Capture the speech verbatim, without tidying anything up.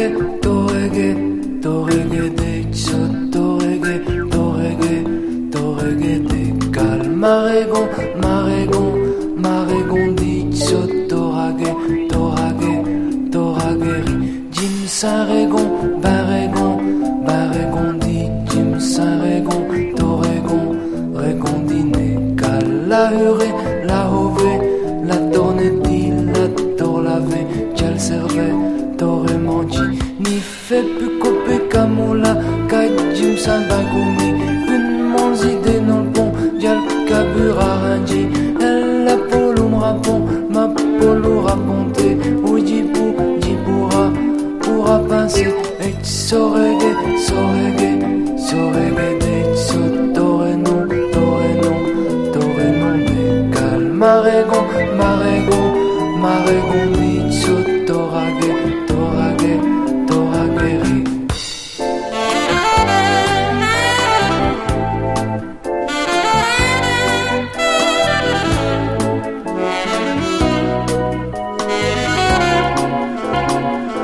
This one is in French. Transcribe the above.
torege, torege de so, torege, torege, torege de cal, maregon, maregon, maregon di so, torage, torage, torageri, Jim Saregon, baregon, baregon di Jim Saregon, toregon, regon di ne cal, la hure, la hove, la tornetti, la torlave, gial serve, tore mangi, ni fait plus copé camoula, ka Jim Sabagumi, une monzide non le pont, gial cabura rangi, elle la polum rapon, ma polo raponte, ou jipou, jipoura, pourra pincer, et sorege, sorege, sorege de so, tore non, tore non, tore non de cal, maregon, maregon, maregon